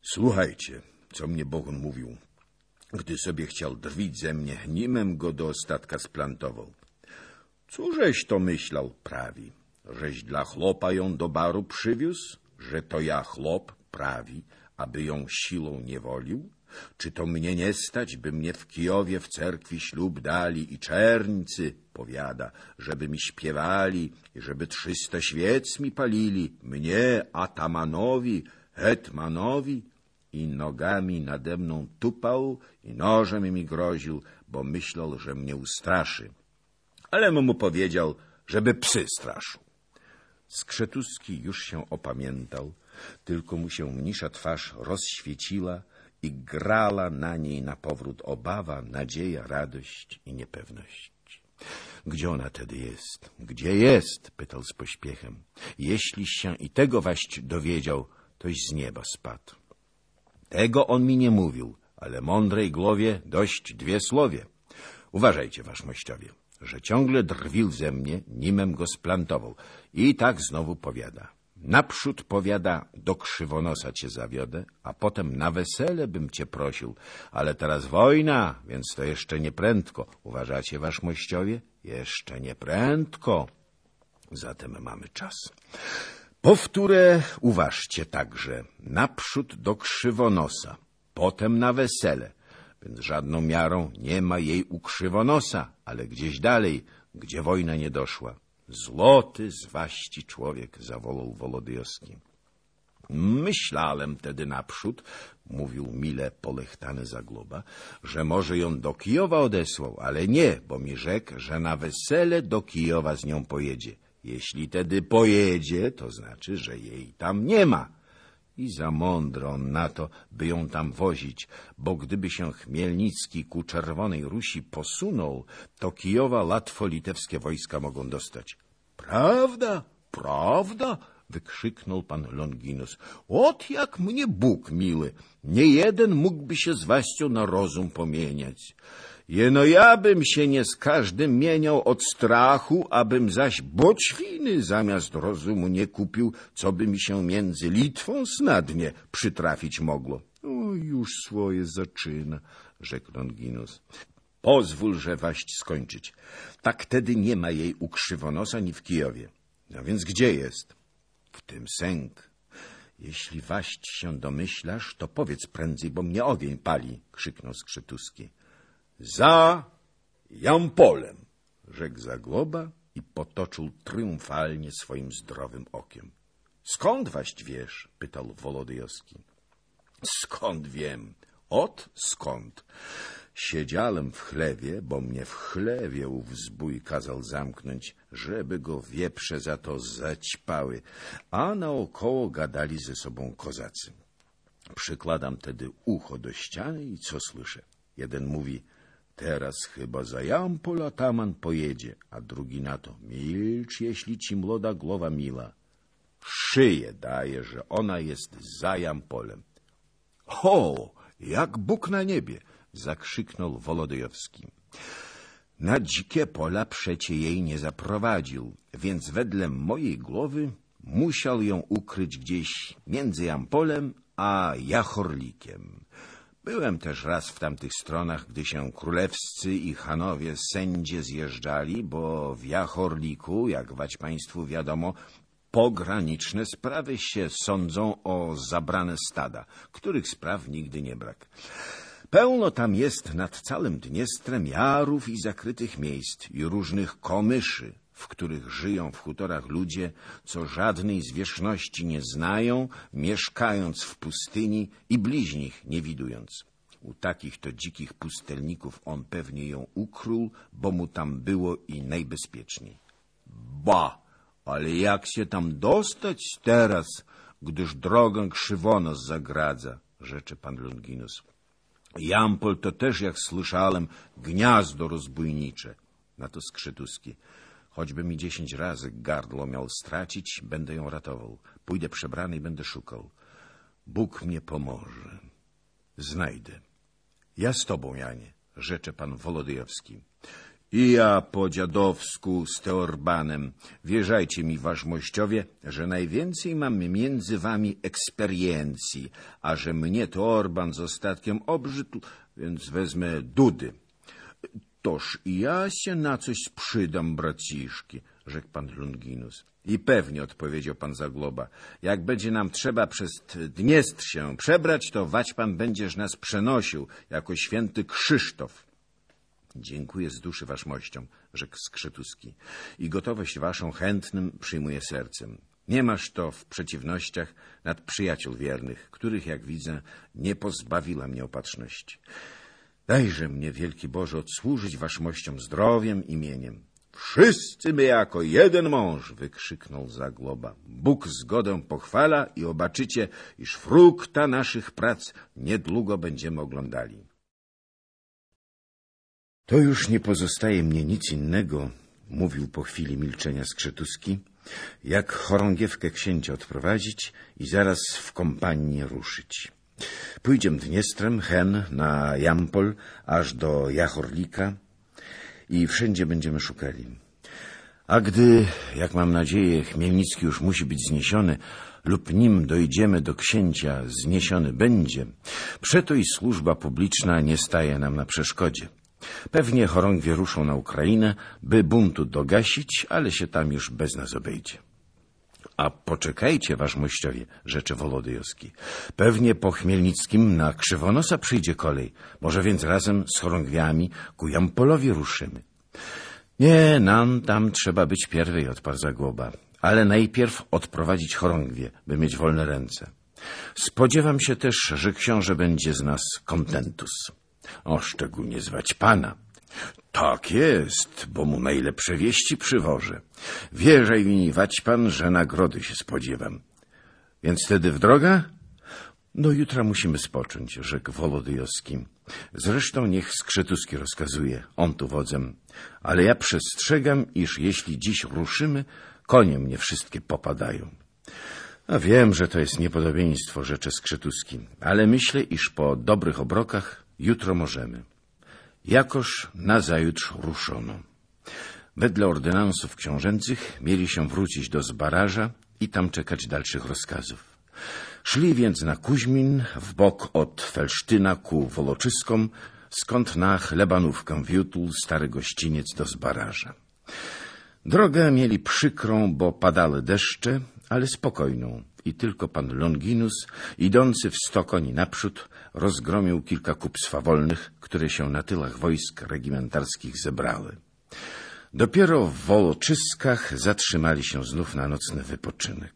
Słuchajcie, co mnie Bogun mówił, gdy sobie chciał drwić ze mnie, nimem go do ostatka splantował. Cóżeś to myślał, prawi, żeś dla chłopa ją do baru przywiózł, że to ja chłop, prawi, aby ją siłą niewolił? Czy to mnie nie stać, by mnie w Kijowie w cerkwi ślub dali i czerńcy, powiada, żeby mi śpiewali i żeby 300 świec mi palili, mnie, atamanowi, hetmanowi, i nogami nade mną tupał i nożem mi groził, bo myślał, że mnie ustraszy. Ale mu powiedział, żeby psy straszył. Skrzetuski już się opamiętał, tylko mu się mnisza twarz rozświeciła i grała na niej na powrót obawa, nadzieja, radość i niepewność. Gdzie ona tedy jest? Gdzie jest? Pytał z pośpiechem. Jeśliś się i tego waść dowiedział, toś z nieba spadł. Tego on mi nie mówił, ale mądrej głowie dość 2 słowie. Uważajcie, wasz mościowie, że ciągle drwił ze mnie, nimem go splantował. I tak znowu powiada. Naprzód powiada, do Krzywonosa cię zawiodę, a potem na wesele bym cię prosił. Ale teraz wojna, więc to jeszcze nie prędko. Uważacie, wasz mościowie? Jeszcze nie prędko. Zatem mamy czas. Powtórę, uważcie także, naprzód do Krzywonosa, potem na wesele, więc żadną miarą nie ma jej u Krzywonosa, ale gdzieś dalej, gdzie wojna nie doszła. Złoty z waści człowiek, zawołał Wolodyjowski. Myślałem tedy naprzód, mówił mile polechtany Zagloba, że może ją do Kijowa odesłał, ale nie, bo mi rzekł, że na wesele do Kijowa z nią pojedzie. Jeśli tedy pojedzie, to znaczy, że jej tam nie ma. I za mądry on na to, by ją tam wozić, bo gdyby się Chmielnicki ku Czerwonej Rusi posunął, to Kijowa łatwo litewskie wojska mogą dostać. Prawda, prawda, wykrzyknął pan Longinus. Ot jak mnie Bóg miły, nie jeden mógłby się z waścią na rozum pomieniać. Jeno ja bym się nie z każdym mieniał od strachu, abym zaś boćwiny zamiast rozumu nie kupił, co by mi się między Litwą snadnie przytrafić mogło. O, już swoje zaczyna, rzekł Longinus. Pozwól, że waść skończyć. Tak tedy nie ma jej u Krzywonosa ani w Kijowie. No więc gdzie jest? W tym sęk. Jeśli waść się domyślasz, to powiedz prędzej, bo mnie ogień pali, krzyknął Skrzetuski. Za Jampolem, rzekł Zagloba i potoczył triumfalnie swoim zdrowym okiem. Skąd waść wiesz? Pytał Wolodyjowski. Skąd wiem? Ot skąd? Siedziałem w chlewie, bo mnie w chlewie ów zbój kazał zamknąć, żeby go wieprze za to zaćpały, a naokoło gadali ze sobą kozacy. Przykładam tedy ucho do ściany i co słyszę? Jeden mówi, teraz chyba za Jampol ataman pojedzie, a drugi na to, milcz, jeśli ci młoda głowa mila. Szyję daje, że ona jest za Jampolem. O, jak Bóg na niebie! Zakrzyknął Wolodyjowski. Na dzikie pola przecie jej nie zaprowadził, więc wedle mojej głowy musiał ją ukryć gdzieś między Jampolem a Jachorlikiem. Byłem też raz w tamtych stronach, gdy się królewscy i chanowie sędzie zjeżdżali, bo w Jachorliku, jak wać państwu wiadomo, pograniczne sprawy się sądzą o zabrane stada, których spraw nigdy nie brak. Pełno tam jest nad całym Dniestrem jarów i zakrytych miejsc i różnych komyszy, w których żyją w hutorach ludzie, co żadnej zwierzchności nie znają, mieszkając w pustyni i bliźnich nie widując. U takich to dzikich pustelników on pewnie ją ukrył, bo mu tam było i najbezpieczniej. Ba, ale jak się tam dostać teraz, gdyż drogę Krzywonos zagradza, rzecze pan Longinus. Jampol to też, jak słyszałem, gniazdo rozbójnicze. Na to Skrzetuski. Choćby mi 10 razy gardło miał stracić, będę ją ratował. Pójdę przebrany i będę szukał. Bóg mnie pomoże. Znajdę. Ja z tobą, Janie, rzecze pan Wolodyjowski. I ja po dziadowsku z Teorbanem. Wierzajcie mi, waszmościowie, że najwięcej mam między wami eksperiencji, a że mnie Teorban z ostatkiem obrzydł, więc wezmę Dudy. Toż i ja się na coś przydam, braciszki, rzekł pan Longinus. I pewnie, odpowiedział pan Zagloba, jak będzie nam trzeba przez Dniestr się przebrać, to wać pan będziesz nas przenosił jako święty Krzysztof. Dziękuję z duszy waszmościom, rzekł Skrzytuski, i gotowość waszą chętnym przyjmuję sercem. Nie masz to w przeciwnościach nad przyjaciół wiernych, których, jak widzę, nie pozbawiła mnie opatrzności. Dajże mnie, wielki Boże, odsłużyć waszmościom zdrowiem, imieniem. Wszyscy my jako jeden mąż, wykrzyknął Zagloba. Bóg zgodę pochwala i obaczycie, iż frukta naszych prac niedługo będziemy oglądali. To już nie pozostaje mnie nic innego, mówił po chwili milczenia Skrzytuski, jak chorągiewkę księcia odprowadzić i zaraz w kompanię ruszyć. Pójdziem Dniestrem, hen, na Jampol, aż do Jachorlika i wszędzie będziemy szukali. A gdy, jak mam nadzieję, Chmielnicki już musi być zniesiony lub nim dojdziemy do księcia zniesiony będzie, przeto i służba publiczna nie staje nam na przeszkodzie. Pewnie chorągwie ruszą na Ukrainę, by buntu dogasić, ale się tam już bez nas obejdzie. A poczekajcie, waszmościowie, rzecze Wolodyjowski. Pewnie po Chmielnickim na Krzywonosa przyjdzie kolej. Może więc razem z chorągwiami ku Jampolowi ruszymy. Nie, nam tam trzeba być pierwej, odparł Zagloba. Ale najpierw odprowadzić chorągwie, by mieć wolne ręce. Spodziewam się też, że książę będzie z nas kontentus. O, szczególnie zwać pana. Tak jest, bo mu najlepsze wieści przywożę. Wierzaj mi, wać pan, że nagrody się spodziewam. Więc wtedy w drogę? Do jutra musimy spocząć, rzekł Wolodyjowski. Zresztą niech Skrzytuski rozkazuje, on tu wodzem. Ale ja przestrzegam, iż jeśli dziś ruszymy, konie mnie wszystkie popadają. A wiem, że to jest niepodobieństwo, rzecze Skrzytuski, ale myślę, iż po dobrych obrokach jutro możemy. Jakoż nazajutrz ruszono. Wedle ordynansów książęcych mieli się wrócić do Zbaraża i tam czekać dalszych rozkazów. Szli więc na Kuźmin, w bok od Felsztyna ku Woloczyskom, skąd na Chlebanówkę wiódł stary gościniec do Zbaraża. Drogę mieli przykrą, bo padały deszcze, ale spokojną i tylko pan Longinus, idący w 100 koni naprzód, rozgromił kilka kup swawolnych, które się na tylach wojsk regimentarskich zebrały. Dopiero w Woloczyskach zatrzymali się znów na nocny wypoczynek.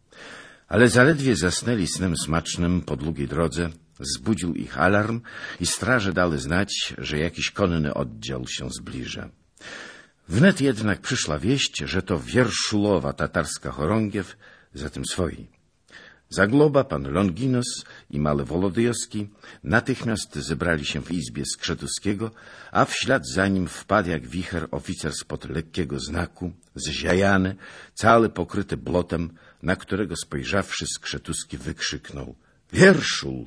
Ale zaledwie zasnęli snem smacznym po długiej drodze, zbudził ich alarm i straże dały znać, że jakiś konny oddział się zbliża. Wnet jednak przyszła wieść, że to Wierszulowa tatarska chorągiew, zatem swoi. Zagloba, pan Longinus i mały Wolodyjowski natychmiast zebrali się w izbie Skrzytuskiego, a w ślad za nim wpadł jak wicher oficer spod lekkiego znaku, zziajany, cały pokryty blotem, na którego spojrzawszy Skrzytuski wykrzyknął: Wierszul!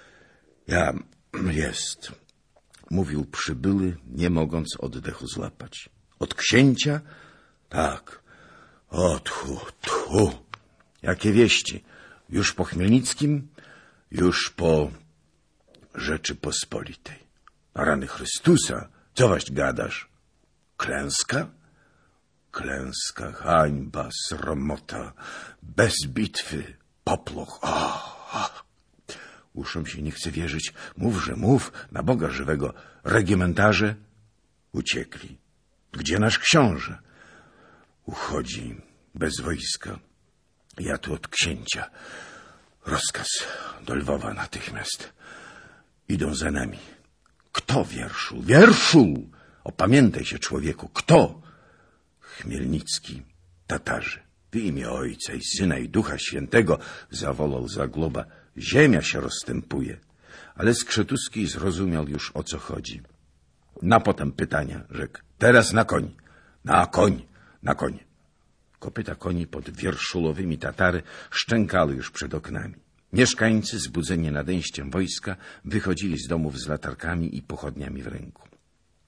Ja jest, mówił przybyły, nie mogąc oddechu złapać. Od księcia? Tak. O, tchu. Jakie wieści? Już po Chmielnickim? Już po Rzeczypospolitej. Na rany Chrystusa? Co waś gadasz? Klęska? Klęska, hańba, sromota, bez bitwy, poploch. Uszom się nie chce wierzyć. Mówże, mów, na Boga żywego. Regimentarze uciekli. Gdzie nasz książę? Uchodzi bez wojska. Ja tu od księcia. Rozkaz do Lwowa natychmiast. Idą za nami. Kto, Wierszul? Wierszul! Opamiętaj się, człowieku. Kto? Chmielnicki. Tatarzy. W imię Ojca i Syna i Ducha Świętego, zawołał Zagloba. Ziemia się rozstępuje. Ale Skrzytuski zrozumiał już, o co chodzi. Na potem pytania, rzekł. Teraz na koń. Na koń. Na koń. Kopyta koni pod Wierszulowymi Tatary szczękały już przed oknami. Mieszkańcy, zbudzeni nadejściem wojska, wychodzili z domów z latarkami i pochodniami w ręku.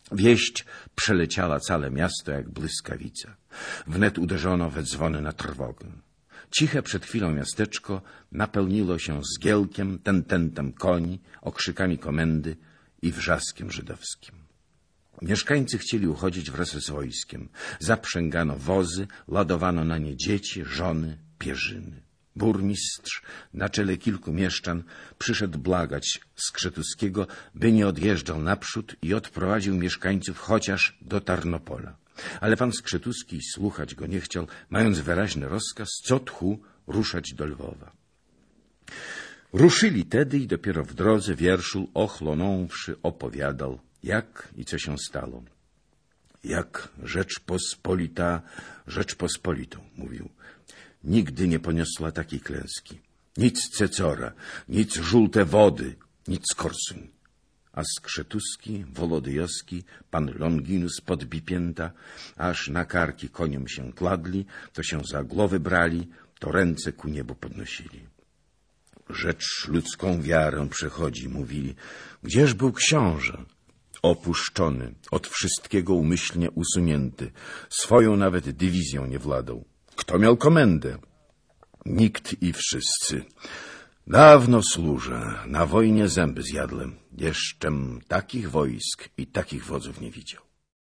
Wieść przeleciała całe miasto jak błyskawica. Wnet uderzono we dzwony na trwogę. Ciche przed chwilą miasteczko napełniło się zgiełkiem, tententem koni, okrzykami komendy i wrzaskiem żydowskim. Mieszkańcy chcieli uchodzić wraz z wojskiem. Zaprzęgano wozy, ładowano na nie dzieci, żony, pierzyny. Burmistrz na czele kilku mieszczan przyszedł błagać Skrzetuskiego, by nie odjeżdżał naprzód i odprowadził mieszkańców chociaż do Tarnopola. Ale pan Skrzetuski słuchać go nie chciał, mając wyraźny rozkaz co tchu ruszać do Lwowa. Ruszyli tedy i dopiero w drodze Wierszul, ochłonąwszy, opowiadał, jak i co się stało. Jak Rzeczpospolita Rzeczpospolitą, mówił. Nigdy nie poniosła takiej klęski. Nic Cecora, nic żółte wody, nic Korsuń. A Skrzetuski, Wolodyjowski, pan Longinus podbipięta, aż na karki koniom się kładli, to się za głowy brali, to ręce ku niebu podnosili. Rzecz ludzką wiarę przechodzi, mówili. Gdzież był książę? Opuszczony, od wszystkiego umyślnie usunięty, swoją nawet dywizją nie władał. Kto miał komendę? Nikt i wszyscy. Dawno służę, na wojnie zęby zjadłem. Jeszczem takich wojsk i takich wodzów nie widział.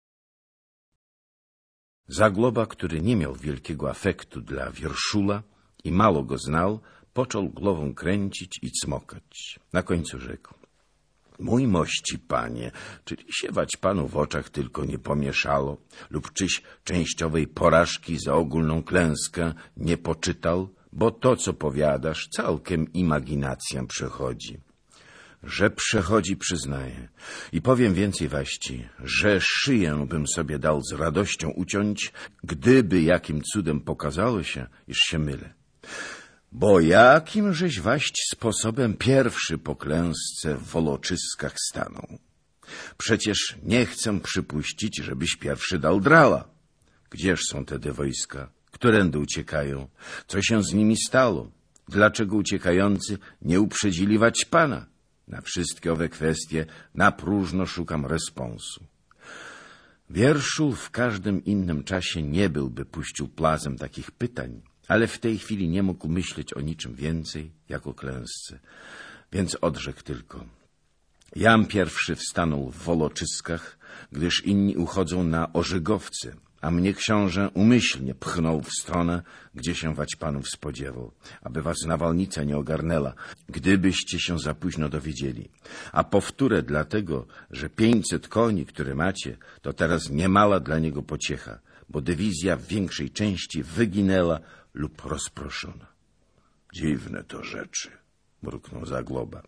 Zagloba, który nie miał wielkiego afektu dla Wierszula i mało go znał, począł głową kręcić i cmokać. Na końcu rzekł. Mój mości panie, czyli siewać panu w oczach tylko nie pomieszało, lub czyś częściowej porażki za ogólną klęskę nie poczytał, bo to, co powiadasz, całkiem imaginacją przechodzi. Że przechodzi, przyznaję. I powiem więcej waści, że szyję bym sobie dał z radością uciąć, gdyby jakim cudem pokazało się, iż się mylę. Bo jakimżeś waść sposobem pierwszy po klęsce w Woloczyskach stanął? Przecież nie chcę przypuścić, żebyś pierwszy dał drała. Gdzież są te wojska? Którędy uciekają? Co się z nimi stało? Dlaczego uciekający nie uprzedzili Waćpana? Na wszystkie owe kwestie na próżno szukam responsu. Wierszul w każdym innym czasie nie byłby puścił plazem takich pytań, ale w tej chwili nie mógł myśleć o niczym więcej, jak o klęsce. Więc odrzekł tylko. Jam pierwszy wstanął w Woloczyskach, gdyż inni uchodzą na Orzygowce, a mnie książę umyślnie pchnął w stronę, gdzie się Waćpanów spodziewał, aby was nawalnica nie ogarnęła, gdybyście się za późno dowiedzieli. A powtórę dlatego, że 500 koni, które macie, to teraz niemala dla niego pociecha, bo dywizja w większej części wyginęła lub rozproszona. Dziwne to rzeczy, mruknął Zagloba.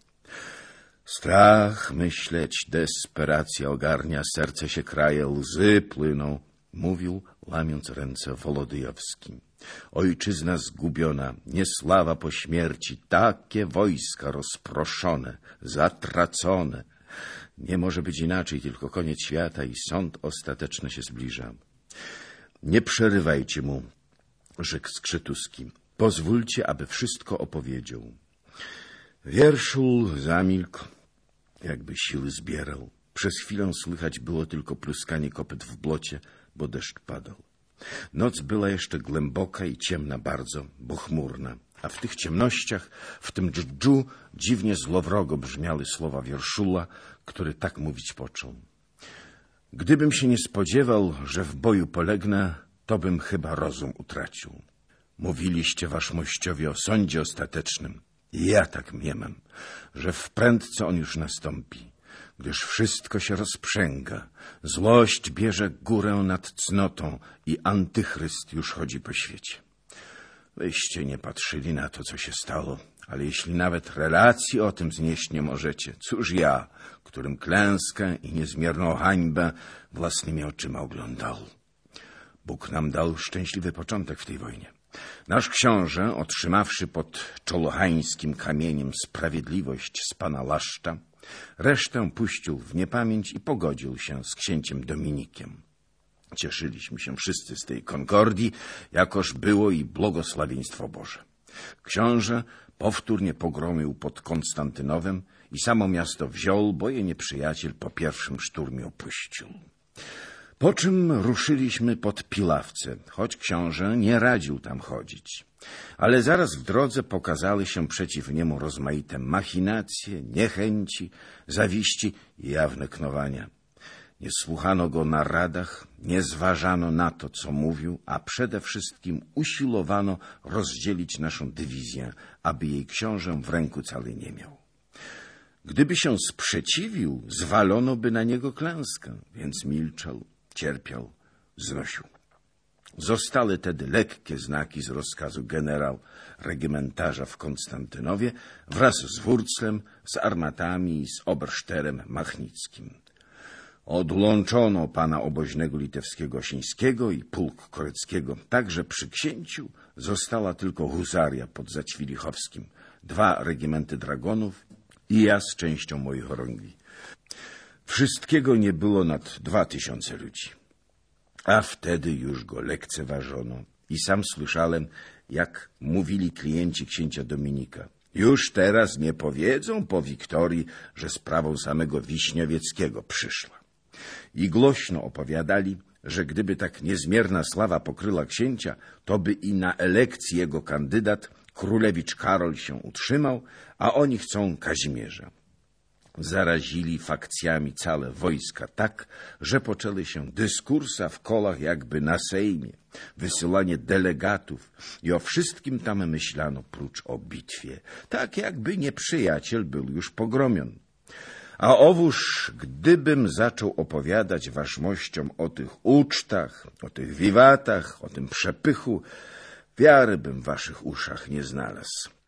Strach myśleć, desperacja ogarnia, serce się kraje, łzy płyną, mówił, łamiąc ręce Wolodyjowski. Ojczyzna zgubiona, niesława po śmierci, takie wojska rozproszone, zatracone. Nie może być inaczej, tylko koniec świata i sąd ostateczny się zbliża. Nie przerywajcie mu, rzekł Skrzetuski. Pozwólcie, aby wszystko opowiedział. Wierszul zamilkł, jakby siły zbierał. Przez chwilę słychać było tylko pluskanie kopyt w blocie, bo deszcz padał. Noc była jeszcze głęboka i ciemna bardzo, bo chmurna, a w tych ciemnościach, w tym dżdżu dziwnie złowrogo brzmiały słowa Wierszula, który tak mówić począł. Gdybym się nie spodziewał, że w boju polegnę, to bym chyba rozum utracił. Mówiliście waszmościowie o sądzie ostatecznym. I ja tak mniemam, że wprędce on już nastąpi, gdyż wszystko się rozprzęga. Złość bierze górę nad cnotą i antychryst już chodzi po świecie. Wyście nie patrzyli na to, co się stało, ale jeśli nawet relacji o tym znieść nie możecie, cóż ja, którym klęskę i niezmierną hańbę własnymi oczyma oglądał. Bóg nam dał szczęśliwy początek w tej wojnie. Nasz książę, otrzymawszy pod czolochańskim kamieniem sprawiedliwość z pana Laszcza, resztę puścił w niepamięć i pogodził się z księciem Dominikiem. Cieszyliśmy się wszyscy z tej konkordii, jakoż było i błogosławieństwo Boże. Książę powtórnie pogromił pod Konstantynowem i samo miasto wziął, bo je nieprzyjaciel po pierwszym szturmie opuścił. Po czym ruszyliśmy pod Pilawce, choć książę nie radził tam chodzić. Ale zaraz w drodze pokazały się przeciw niemu rozmaite machinacje, niechęci, zawiści i jawne knowania. Nie słuchano go na radach, nie zważano na to, co mówił, a przede wszystkim usiłowano rozdzielić naszą dywizję, aby jej książę w ręku cały nie miał. Gdyby się sprzeciwił, zwalono by na niego klęskę, więc milczał, cierpiał, znosił. Zostały tedy lekkie znaki z rozkazu generał regimentarza w Konstantynowie wraz z Wurclem, z armatami i z oberszterem Machnickim. Odłączono pana oboźnego litewskiego Osińskiego i pułk Koreckiego. Także przy księciu została tylko husaria pod Zaćwilichowskim, 2 regimenty dragonów i ja z częścią moich orągwi. Wszystkiego nie było nad 2000 ludzi. A wtedy już go lekceważono i sam słyszałem, jak mówili klienci księcia Dominika. Już teraz nie powiedzą po Wiktorii, że sprawą samego Wiśniowieckiego przyszła. I głośno opowiadali, że gdyby tak niezmierna sława pokryła księcia, to by i na elekcji jego kandydat, królewicz Karol, się utrzymał, a oni chcą Kazimierza. Zarazili fakcjami całe wojska tak, że poczęły się dyskursa w kołach jakby na Sejmie, wysyłanie delegatów i o wszystkim tam myślano prócz o bitwie, tak jakby nieprzyjaciel był już pogromion. A owóż, gdybym zaczął opowiadać waszmościom o tych ucztach, o tych wiwatach, o tym przepychu, wiary bym w waszych uszach nie znalazł.